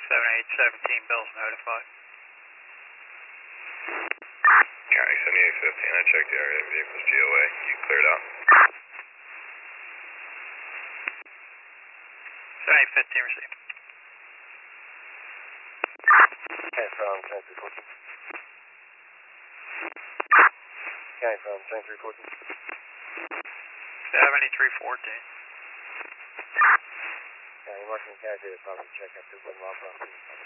7817, Bill's notified. County 7815, I checked the area vehicles GOA. You cleared out. 7815 received. County from 7314. County from 7314. 7314. County Washington County did a property check after 1 mile property.